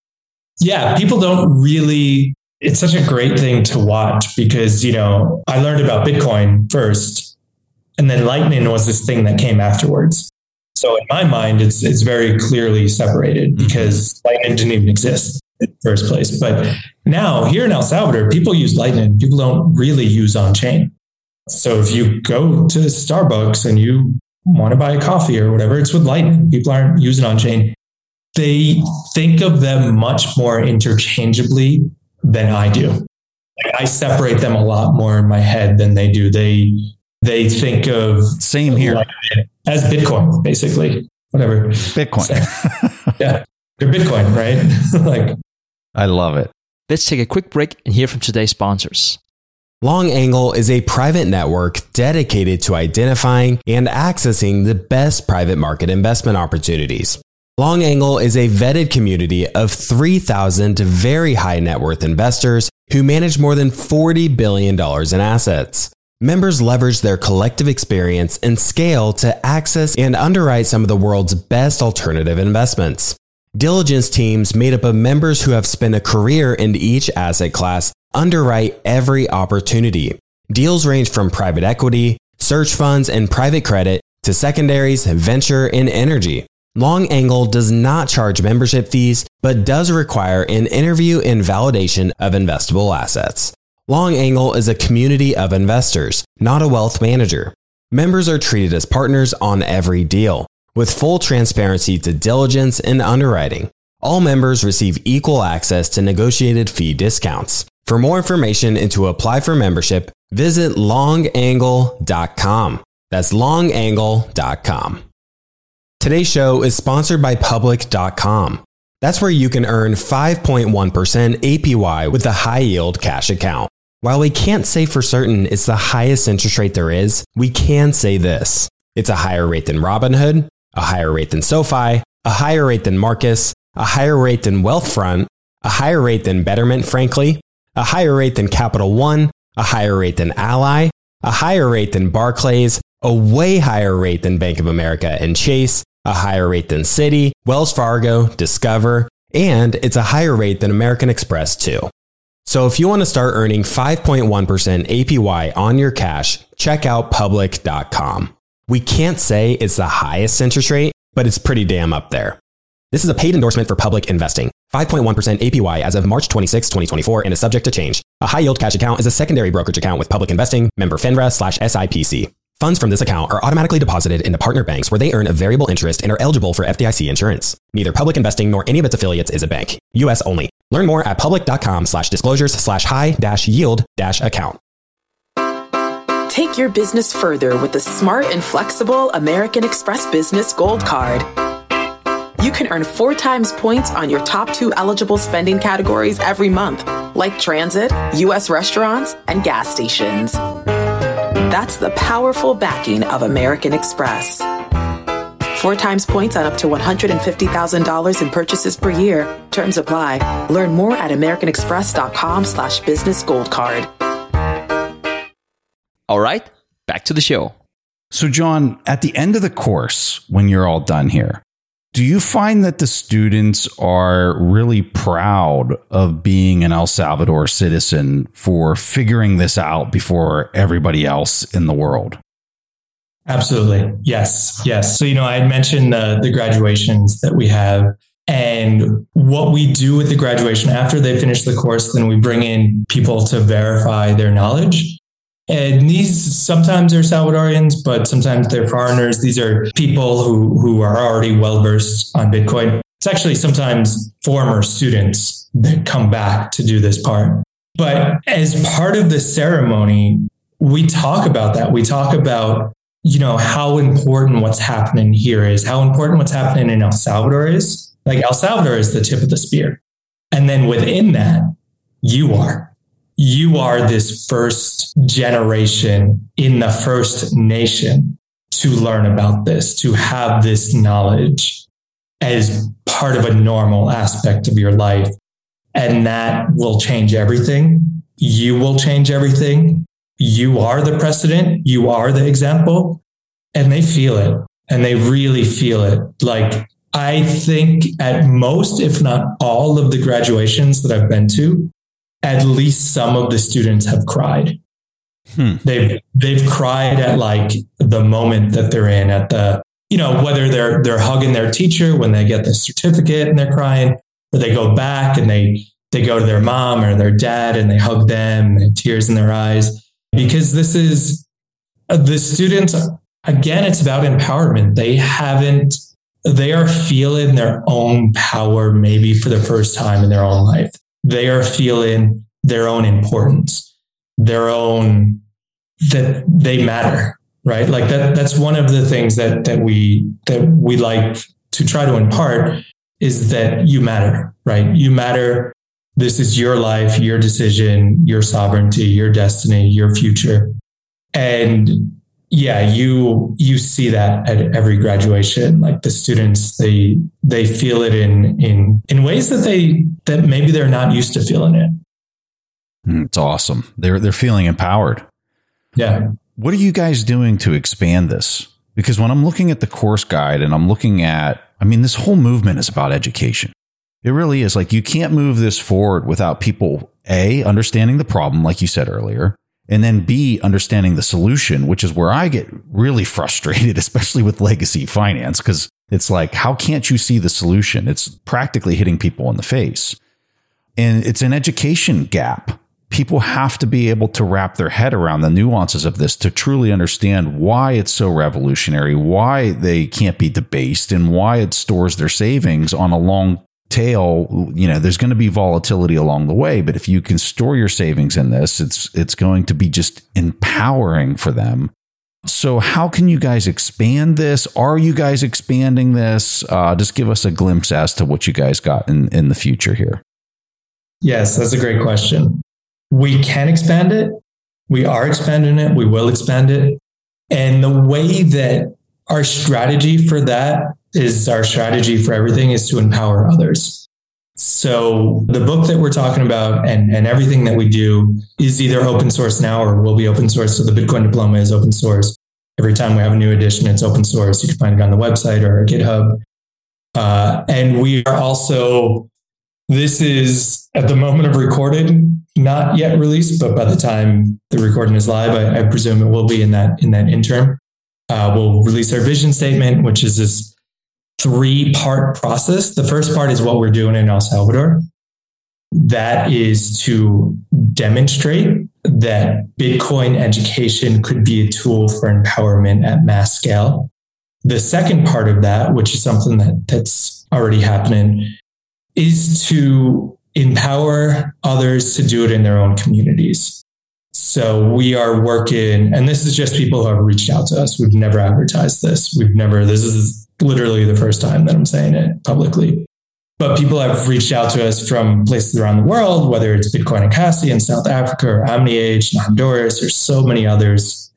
Yeah, people don't really, it's such a great thing to watch because, you know, I learned about Bitcoin first, and then Lightning was this thing that came afterwards. So in my mind, it's it's very clearly separated because Lightning didn't even exist in the first place. But now here in El Salvador, people use Lightning. People don't really use on-chain. So if you go to Starbucks and you want to buy a coffee or whatever, it's with Lightning. People aren't using on-chain. They think of them much more interchangeably than I do. Like I separate them a lot more in my head than they do. They they think of same here Lightning as Bitcoin, basically. Whatever. Bitcoin. So, yeah. They're Bitcoin, right? Like I love it. Let's take a quick break and hear from today's sponsors. Long Angle is a private network dedicated to identifying and accessing the best private market investment opportunities. Long Angle is a vetted community of three thousand very high net worth investors who manage more than forty billion dollars in assets. Members leverage their collective experience and scale to access and underwrite some of the world's best alternative investments. Diligence teams made up of members who have spent a career in each asset class underwrite every opportunity. Deals range from private equity, search funds, and private credit to secondaries, venture, and energy. Long Angle does not charge membership fees, but does require an interview and validation of investable assets. Long Angle is a community of investors, not a wealth manager. Members are treated as partners on every deal, with full transparency to diligence and underwriting. All members receive equal access to negotiated fee discounts. For more information and to apply for membership, visit long angle dot com. That's long angle dot com. Today's show is sponsored by public dot com. That's where you can earn five point one percent A P Y with a high-yield cash account. While we can't say for certain it's the highest interest rate there is, we can say this. It's a higher rate than Robinhood, a higher rate than SoFi, a higher rate than Marcus, a higher rate than Wealthfront, a higher rate than Betterment, frankly, a higher rate than Capital One, a higher rate than Ally, a higher rate than Barclays, a way higher rate than Bank of America and Chase, a higher rate than Citi, Wells Fargo, Discover, and it's a higher rate than American Express too. So if you want to start earning five point one percent A P Y on your cash, check out public dot com. We can't say it's the highest interest rate, but it's pretty damn up there. This is a paid endorsement for Public Investing. five point one percent A P Y as of March twenty-sixth, twenty twenty-four and is subject to change. A high-yield cash account is a secondary brokerage account with Public Investing, member FINRA slash S I P C. Funds from this account are automatically deposited into partner banks where they earn a variable interest and are eligible for F D I C insurance. Neither Public Investing nor any of its affiliates is a bank. U S only. Learn more at public dot com slash disclosures slash high dash yield dash account. Take your business further with the smart and flexible American Express Business Gold Card. You can earn four times points on your top two eligible spending categories every month, like transit, U S restaurants, and gas stations. That's the powerful backing of American Express. Four times points on up to one hundred fifty thousand dollars in purchases per year. Terms apply. Learn more at american express dot com slash business gold card. All right, back to the show. So, John, at the end of the course, when you're all done here, do you find that the students are really proud of being an El Salvador citizen for figuring this out before everybody else in the world? Absolutely. Yes. Yes. So, you know, I had mentioned the, the graduations that we have and what we do with the graduation after they finish the course, then we bring in people to verify their knowledge. And these sometimes are Salvadorians, but sometimes they're foreigners. These are people who, who are already well-versed on Bitcoin. It's actually sometimes former students that come back to do this part. But as part of the ceremony, we talk about that. We talk about, you know, how important what's happening here is, how important what's happening in El Salvador is. Like El Salvador is the tip of the spear. And then within that, you are. You are this first generation in the first nation to learn about this, to have this knowledge as part of a normal aspect of your life. And that will change everything. You will change everything. you are the precedent, you are the example, and they feel it, and they really feel it. Like, I think at most, if not all of the graduations that I've been to, at least some of the students have cried. Hmm. They've they've cried at like the moment that they're in, at the, you know, whether they're they're hugging their teacher when they get the certificate and they're crying, or they go back and they they go to their mom or their dad and they hug them and tears in their eyes. Because this is uh, the students, again, it's about empowerment. They haven't, they are feeling their own power maybe for the first time in their own life. They are feeling their own importance, their own, that they matter, right? Like that, that's one of the things that, that we, that we like to try to impart, is that you matter, right? You matter. This is your life, your decision, your sovereignty, your destiny, your future. And yeah, you, you see that at every graduation. Like the students, they, they feel it in, in, in ways that they, that maybe they're not used to feeling it. It's awesome. They're, they're feeling empowered. Yeah. What are you guys doing to expand this? Because when I'm looking at the course guide and I'm looking at, I mean, this whole movement is about education. It really is. Like, you can't move this forward without people, A, understanding the problem, like you said earlier, and then B, understanding the solution, which is where I get really frustrated, especially with legacy finance, because it's like, how can't you see the solution? It's practically hitting people in the face. And it's an education gap. People have to be able to wrap their head around the nuances of this to truly understand why it's so revolutionary, why they can't be debased, and why it stores their savings on a long tail. You know, there's going to be volatility along the way, but if you can store your savings in this, it's it's going to be just empowering for them. So how can you guys expand this? Are you guys expanding this? Uh, just give us a glimpse as to what you guys got in, in the future here. Yes, that's a great question. We can expand it. We are expanding it. We will expand it. And the way that our strategy for that is, our strategy for everything is to empower others. So the book that we're talking about and, and everything that we do is either open source now or will be open source. So the Bitcoin Diploma is open source. Every time we have a new edition, it's open source. You can find it on the website or our GitHub. Uh, and we are also, this is at the moment of recording, not yet released, but by the time the recording is live, I, I presume it will be in that, in that interim. Uh, we'll release our vision statement, which is this three-part process. The first part is what we're doing in El Salvador. That is to demonstrate that Bitcoin education could be a tool for empowerment at mass scale. The second part of that, which is something that, that's already happening, is to empower others to do it in their own communities. So we are working, and this is just people who have reached out to us. We've never advertised this. We've never, this is literally the first time that I'm saying it publicly. But people have reached out to us from places around the world, whether it's Bitcoin and Cassie in South Africa or OmniAge in Honduras. There's so many others.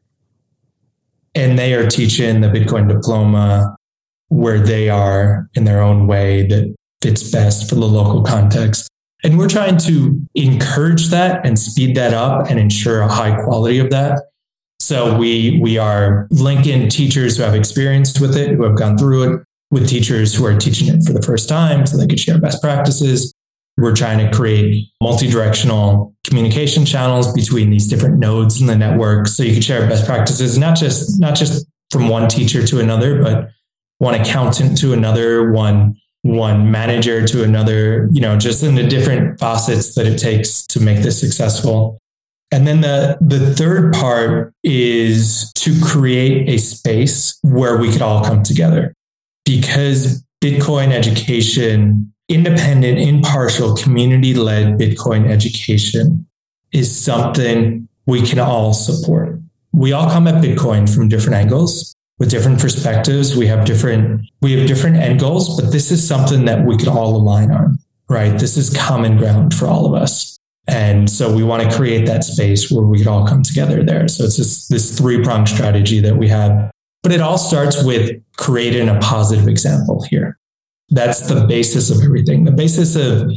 And they are teaching the Bitcoin Diploma where they are in their own way that fits best for the local context. And we're trying to encourage that and speed that up and ensure a high quality of that. So we we are linking teachers who have experience with it, who have gone through it, with teachers who are teaching it for the first time so they could share best practices. We're trying to create multi-directional communication channels between these different nodes in the network so you can share best practices, not just not just from one teacher to another, but one accountant to another, one one manager to another, you know, just in the different facets that it takes to make this successful. And then the, the third part is to create a space where we could all come together, because Bitcoin education, independent, impartial, community-led Bitcoin education is something we can all support. We all come at Bitcoin from different angles, with different perspectives. We have different, we have different end goals, but this is something that we can all align on, right? This is common ground for all of us. And so we want to create that space where we can all come together there. So it's this, this three-pronged strategy that we have, but it all starts with creating a positive example here. That's the basis of everything. The basis of,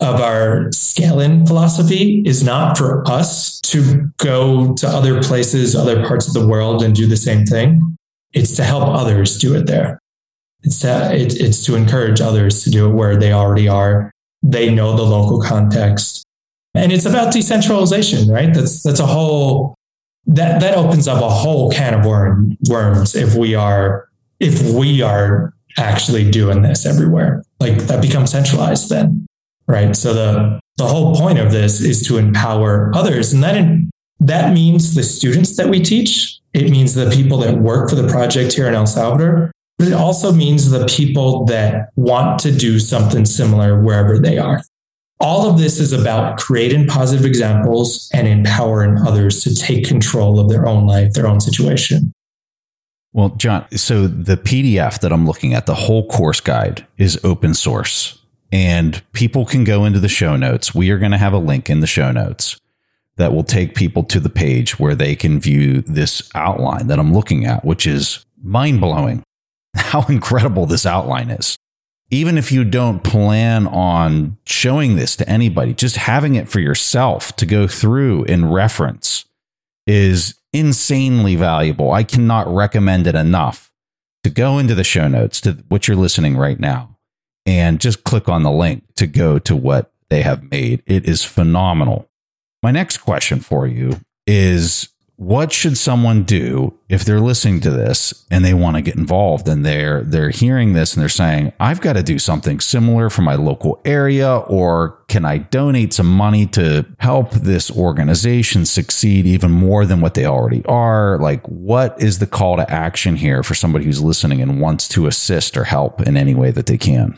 of our scale-in philosophy is not for us to go to other places, other parts of the world and do the same thing. It's to help others do it there. It's to, it, it's to encourage others to do it where they already are. They know the local context. And it's about decentralization, right? That's that's a whole, that, that opens up a whole can of worm, worms if we are, if we are actually doing this everywhere. Like that becomes centralized then. Right. So the, the whole point of this is to empower others. And that, in, that means the students that we teach. It means the people that work for the project here in El Salvador. But it also means the people that want to do something similar wherever they are. All of this is about creating positive examples and empowering others to take control of their own life, their own situation. Well, John, so the P D F that I'm looking at, the whole course guide is open source. And people can go into the show notes. We are going to have a link in the show notes that will take people to the page where they can view this outline that I'm looking at, which is mind-blowing how incredible this outline is. Even if you don't plan on showing this to anybody, just having it for yourself to go through and reference is insanely valuable. I cannot recommend it enough. To go into the show notes to what you're listening right now, and just click on the link to go to what they have made. It is phenomenal. My next question for you is, what should someone do if they're listening to this and they want to get involved and they're they're hearing this and they're saying, I've got to do something similar for my local area, or can I donate some money to help this organization succeed even more than what they already are? Like, what is the call to action here for somebody who's listening and wants to assist or help in any way that they can?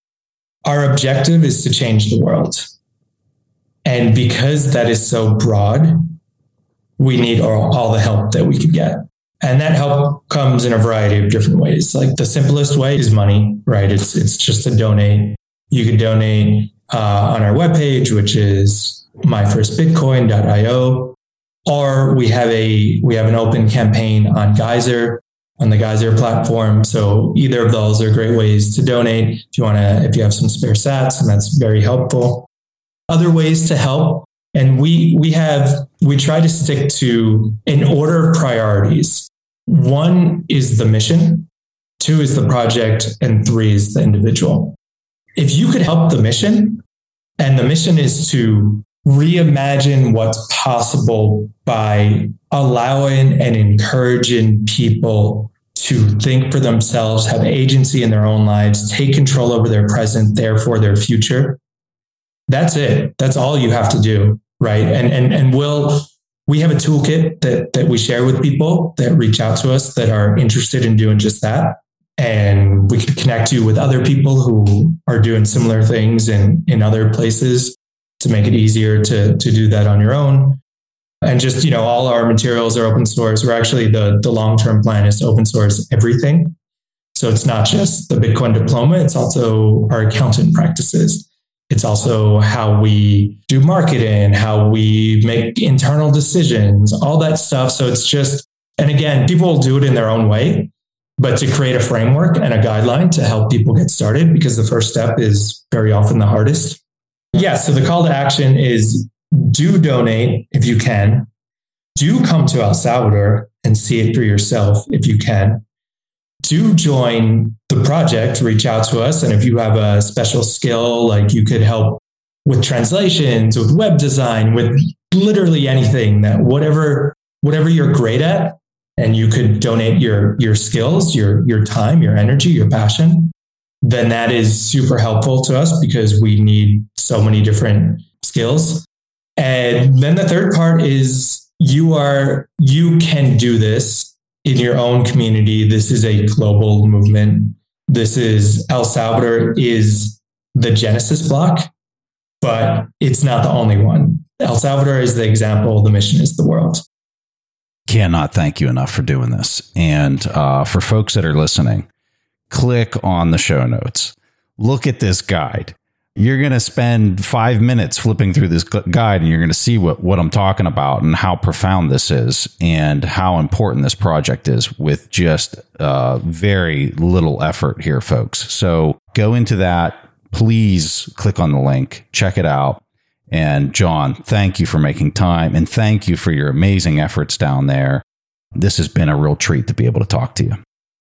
Our objective is to change the world. And because that is so broad, we need all, all the help that we could get. And that help comes in a variety of different ways. Like the simplest way is money, right? It's it's just to donate. You can donate uh, on our webpage, which is my first bitcoin dot io, or we have a we have an open campaign on Geyser, on the Geyser platform. So either of those are great ways to donate if you want to, if you have some spare sats, and that's very helpful. Other ways to help, and we we have we try to stick to an order of priorities. One is the mission, two is the project, and three is the individual. If you could help the mission, and the mission is to reimagine what's possible by allowing and encouraging people to think for themselves, have agency in their own lives, take control over their present, therefore their future. That's it. That's all you have to do, right? And and and we'll we have a toolkit that that we share with people that reach out to us that are interested in doing just that. And we can connect you with other people who are doing similar things in, in other places to make it easier to, to do that on your own. And just, you know, all our materials are open source. We're actually, the, the long-term plan is to open source everything. So it's not just the Bitcoin diploma, it's also our accounting practices. It's also how we do marketing, how we make internal decisions, all that stuff. So it's just, and again, people will do it in their own way, but to create a framework and a guideline to help people get started, because the first step is very often the hardest. Yeah. So the call to action is do donate if you can. Do come to El Salvador and see it for yourself if you can. Do join the project, reach out to us. And if you have a special skill, like you could help with translations, with web design, with literally anything, that whatever, whatever you're great at, and you could donate your, your skills, your, your time, your energy, your passion, then that is super helpful to us because we need so many different skills. And then the third part is you are, you can do this in your own community. This is a global movement. This is, El Salvador is the Genesis block, but it's not the only one. El Salvador is the example. The mission is the world. Cannot thank you enough for doing this. And uh, for folks that are listening, click on the show notes. Look at this guide. You're going to spend five minutes flipping through this guide, and you're going to see what, what I'm talking about and how profound this is and how important this project is with just uh, very little effort here, folks. So go into that, please click on the link, check it out. And John, thank you for making time, and thank you for your amazing efforts down there. This has been a real treat to be able to talk to you.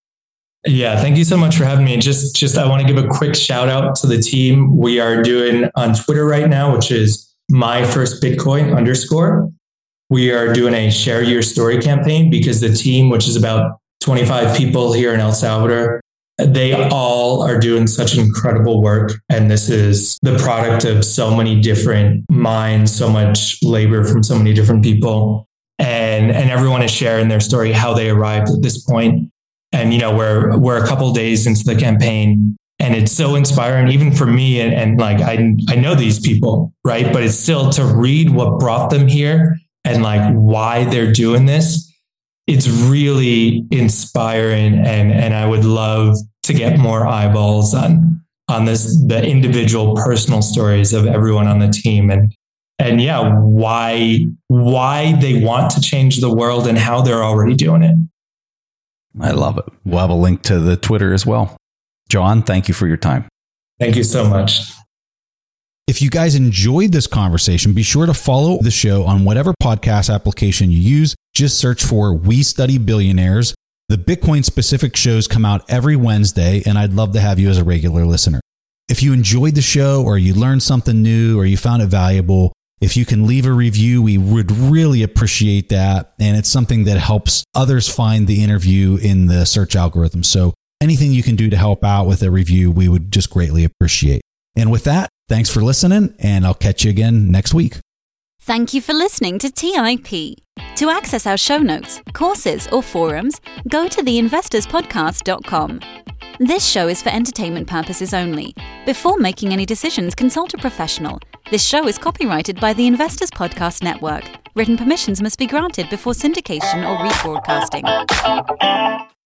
Yeah, thank you so much for having me. Just, just I want to give a quick shout out to the team. We are doing on Twitter right now, which is my first Bitcoin underscore. We are doing a share your story campaign because the team, which is about twenty-five people here in El Salvador, they all are doing such incredible work. And this is the product of so many different minds, so much labor from so many different people. And, and everyone is sharing their story, how they arrived at this point. And, you know, we're, we're a couple days into the campaign, and it's so inspiring, even for me. And, and like, I, I know these people, right? But it's still to read what brought them here and like why they're doing this. It's really inspiring. And, and I would love to get more eyeballs on, on this, the individual personal stories of everyone on the team. And, and yeah, why, why they want to change the world and how they're already doing it. I love it. We'll have a link to the Twitter as well. John, thank you for your time. Thank you so much. If you guys enjoyed this conversation, be sure to follow the show on whatever podcast application you use. Just search for We Study Billionaires. The Bitcoin specific shows come out every Wednesday, and I'd love to have you as a regular listener. If you enjoyed the show, or you learned something new, or you found it valuable, if you can leave a review, we would really appreciate that. And it's something that helps others find the interview in the search algorithm. So anything you can do to help out with a review, we would just greatly appreciate. And with that, thanks for listening, and I'll catch you again next week. Thank you for listening to T I P. To access our show notes, courses, or forums, go to the investors podcast dot com. This show is for entertainment purposes only. Before making any decisions, consult a professional. This show is copyrighted by the Investors Podcast Network. Written permissions must be granted before syndication or rebroadcasting.